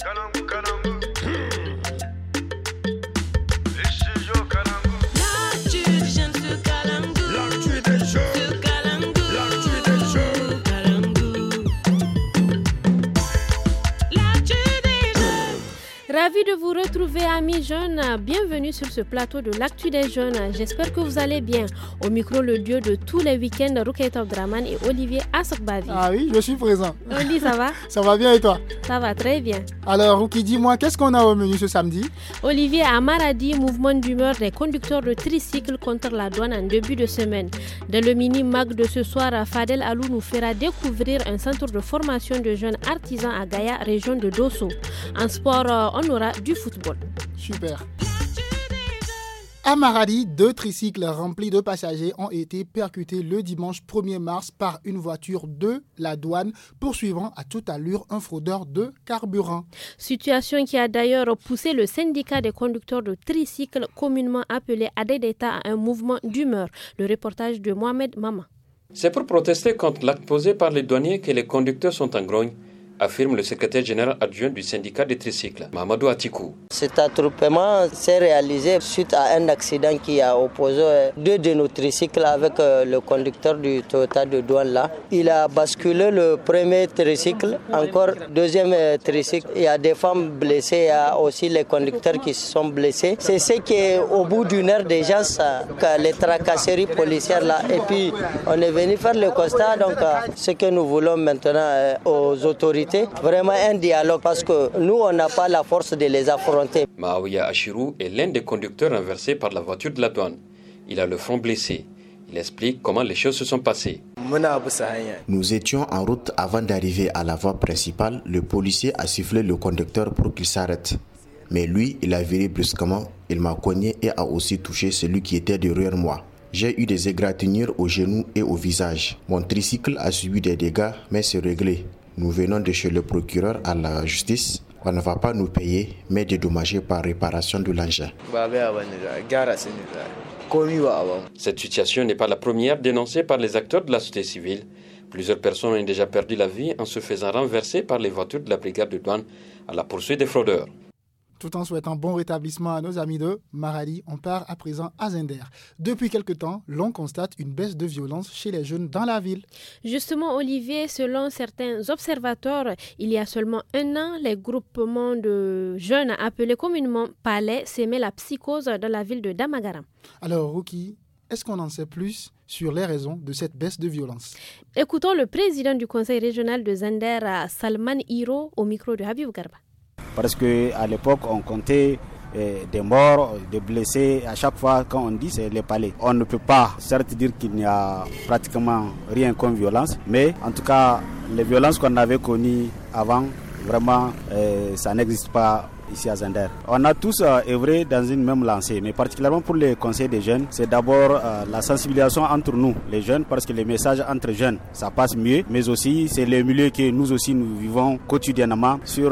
Ravi de vous retrouver, amis jeunes. Bienvenue sur ce plateau de l'actu des jeunes. J'espère que vous allez bien. Au micro, le duo de tous les week-ends, Rukaita Abdraman et Olivier Asokbavi. Ah oui, je suis présent. Oli, ça va? Ça va bien et toi? Ça va très bien. Alors, Ruki, dis-moi, qu'est-ce qu'on a au menu ce samedi? Olivier, à Maradi, mouvement d'humeur des conducteurs de tricycle contre la douane en début de semaine. Dans le mini-mag de ce soir, Fadel Alou nous fera découvrir un centre de formation de jeunes artisans à Gaïa, région de Dosso. En sport, on aura du football. Super. À Maradi, 2 tricycles remplis de passagers ont été percutés le dimanche 1er mars par une voiture de la douane poursuivant à toute allure un fraudeur de carburant. Situation qui a d'ailleurs poussé le syndicat des conducteurs de tricycles, communément appelé ADEDETA, à un mouvement d'humeur. Le reportage de Mohamed Mama. C'est pour protester contre l'acte posé par les douaniers que les conducteurs sont en grogne, affirme le secrétaire général adjoint du syndicat des tricycles, Mamadou Atikou. Cet attroupement s'est réalisé suite à un accident qui a opposé 2 de nos tricycles avec le conducteur du Toyota de douane là. Il a basculé le premier tricycle, encore deuxième tricycle. Il y a des femmes blessées, il y a aussi les conducteurs qui se sont blessés. C'est ce qui est au bout d'une heure déjà, les tracasseries policières là. Et puis on est venu faire le constat, donc ce que nous voulons maintenant aux autorités, vraiment un dialogue parce que nous on n'a pas la force de les affronter. Maouya Achirou est l'un des conducteurs renversés par la voiture de la douane. Il a le front blessé. Il explique comment les choses se sont passées. Nous étions en route avant d'arriver à la voie principale. Le policier a sifflé le conducteur pour qu'il s'arrête. Mais lui, il a viré brusquement. Il m'a cogné et a aussi touché celui qui était derrière moi. J'ai eu des égratignures aux genoux et au visage. Mon tricycle a subi des dégâts, mais c'est réglé. Nous venons de chez le procureur à la justice. On ne va pas nous payer, mais dédommager par réparation de l'engin. Cette situation n'est pas la première dénoncée par les acteurs de la société civile. Plusieurs personnes ont déjà perdu la vie en se faisant renverser par les voitures de la brigade de douane à la poursuite des fraudeurs. Tout en souhaitant bon rétablissement à nos amis de Maradi, on part à présent à Zender. Depuis quelque temps, l'on constate une baisse de violence chez les jeunes dans la ville. Justement, Olivier, selon certains observateurs, il y a seulement un an, les groupements de jeunes appelés communément palais s'aimaient la psychose dans la ville de Damagaram. Alors, Ruki, est-ce qu'on en sait plus sur les raisons de cette baisse de violence? Écoutons le président du conseil régional de Zender, Salman Hiro, au micro de Habib Garba. Parce qu'à l'époque, on comptait des morts, des blessés. À chaque fois, quand on dit c'est les palais. On ne peut pas, certes, dire qu'il n'y a pratiquement rien comme violence. Mais en tout cas, les violences qu'on avait connues avant, vraiment, ça n'existe pas ici à Zender. On a tous œuvré dans une même lancée, mais particulièrement pour les conseils des jeunes, c'est d'abord la sensibilisation entre nous, les jeunes, parce que les messages entre jeunes, ça passe mieux, mais aussi c'est le milieu que nous aussi nous vivons quotidiennement sur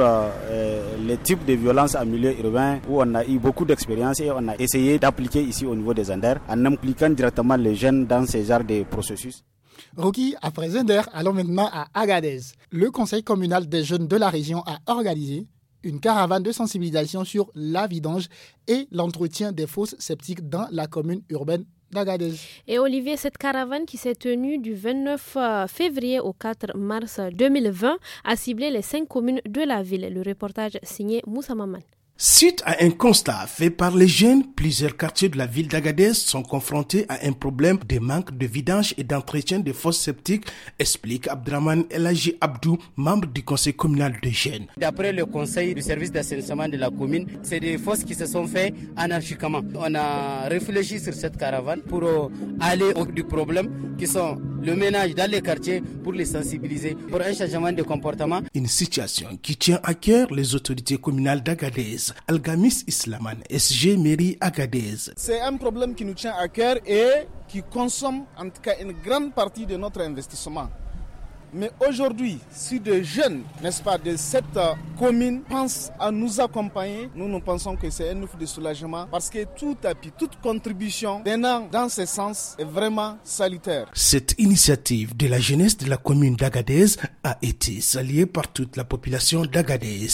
les types de violences en milieu urbain où on a eu beaucoup d'expérience et on a essayé d'appliquer ici au niveau des Zender en impliquant directement les jeunes dans ces genres de processus. Ruki, après Zender, allons maintenant à Agadez. Le conseil communal des jeunes de la région a organisé une caravane de sensibilisation sur la vidange et l'entretien des fosses septiques dans la commune urbaine d'Agadez. Et Olivier, cette caravane qui s'est tenue du 29 février au 4 mars 2020 a ciblé les 5 communes de la ville. Le reportage signé Moussa Maman. Suite à un constat fait par les jeunes, plusieurs quartiers de la ville d'Agadez sont confrontés à un problème de manque de vidange et d'entretien des fosses septiques, explique Abdraman Elhaji Abdou, membre du conseil communal de jeunes. D'après le conseil du service d'assainissement de la commune, c'est des fosses qui se sont faites anarchiquement. On a réfléchi sur cette caravane pour aller au bout du problème qui sont le ménage dans les quartiers pour les sensibiliser pour un changement de comportement. Une situation qui tient à cœur les autorités communales d'Agadez. Algamis Islaman, SG Mairie Agadez. C'est un problème qui nous tient à cœur et qui consomme en tout cas une grande partie de notre investissement. Mais aujourd'hui, si des jeunes, n'est-ce pas, de cette commune pensent à nous accompagner, nous pensons que c'est un ouf de soulagement parce que tout appui, toute contribution venant dans ce sens est vraiment salutaire. Cette initiative de la jeunesse de la commune d'Agadez a été saluée par toute la population d'Agadez.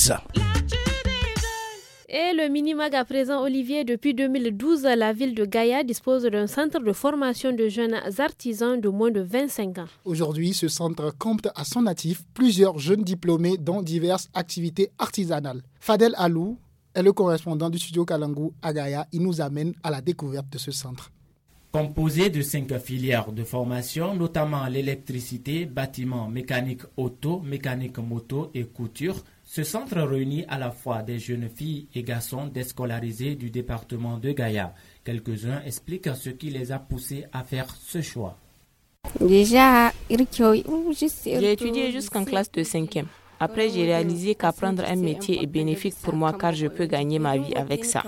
Et le Minimag à présent, Olivier, depuis 2012, la ville de Gaïa dispose d'un centre de formation de jeunes artisans de moins de 25 ans. Aujourd'hui, ce centre compte à son actif plusieurs jeunes diplômés dans diverses activités artisanales. Fadel Alou est le correspondant du studio Kalangu à Gaïa. Il nous amène à la découverte de ce centre. Composé de 5 filières de formation, notamment l'électricité, bâtiment, mécanique auto, mécanique moto et couture, ce centre réunit à la fois des jeunes filles et garçons déscolarisés du département de Gaïa. Quelques-uns expliquent ce qui les a poussés à faire ce choix. J'ai étudié jusqu'en classe de 5e. Après, j'ai réalisé qu'apprendre un métier est bénéfique pour moi car je peux gagner ma vie avec ça.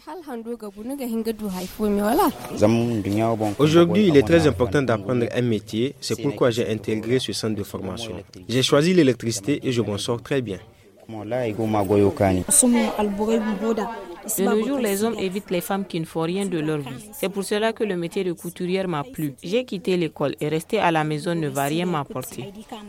Aujourd'hui, il est très important d'apprendre un métier. C'est pourquoi j'ai intégré ce centre de formation. J'ai choisi l'électricité et je m'en sors très bien. De nos jours, les hommes évitent les femmes qui ne font rien de leur vie. C'est pour cela que le métier de couturière m'a plu. J'ai quitté l'école et rester à la maison ne va rien m'apporter.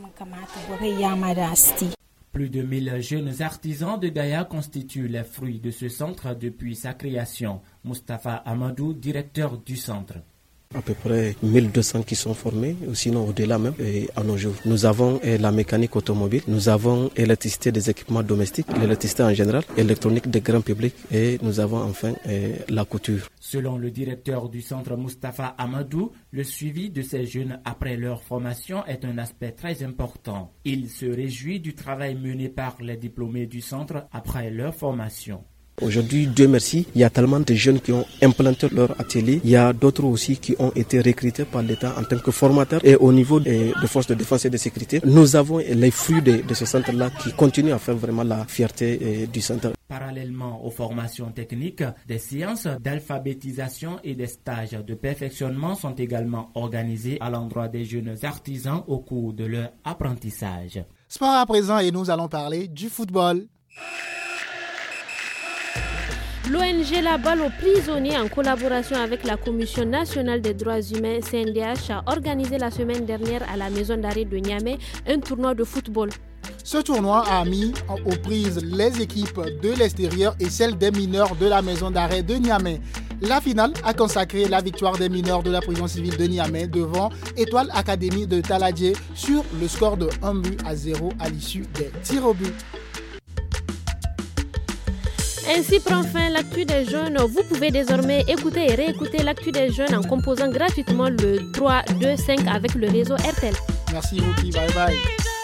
Plus de 1000 jeunes artisans de Gaïa constituent les fruits de ce centre depuis sa création. Mustapha Amadou, directeur du centre. À peu près 1200 qui sont formés, ou sinon au-delà même, à nos jours. Nous avons la mécanique automobile, nous avons l'électricité des équipements domestiques, l'électricité en général, l'électronique des grands publics et nous avons enfin la couture. Selon le directeur du centre Mustapha Amadou, le suivi de ces jeunes après leur formation est un aspect très important. Il se réjouit du travail mené par les diplômés du centre après leur formation. Aujourd'hui, Dieu merci, il y a tellement de jeunes qui ont implanté leur atelier. Il y a d'autres aussi qui ont été recrutés par l'État en tant que formateurs. Et au niveau des forces de défense et de sécurité, nous avons les fruits de ce centre-là qui continuent à faire vraiment la fierté du centre. Parallèlement aux formations techniques, des séances d'alphabétisation et des stages de perfectionnement sont également organisés à l'endroit des jeunes artisans au cours de leur apprentissage. Sport à présent et nous allons parler du football. L'ONG La Balle aux prisonniers, en collaboration avec la Commission nationale des droits humains CNDH, a organisé la semaine dernière à la maison d'arrêt de Niamey un tournoi de football. Ce tournoi a mis aux prises les équipes de l'extérieur et celles des mineurs de la maison d'arrêt de Niamey. La finale a consacré la victoire des mineurs de la prison civile de Niamey devant Étoile Académie de Taladje sur le score de 1-0 à l'issue des tirs au but. Ainsi prend fin l'actu des jeunes. Vous pouvez désormais écouter et réécouter l'actu des jeunes en composant gratuitement le 325 avec le réseau RTL. Merci Ruki, bye bye.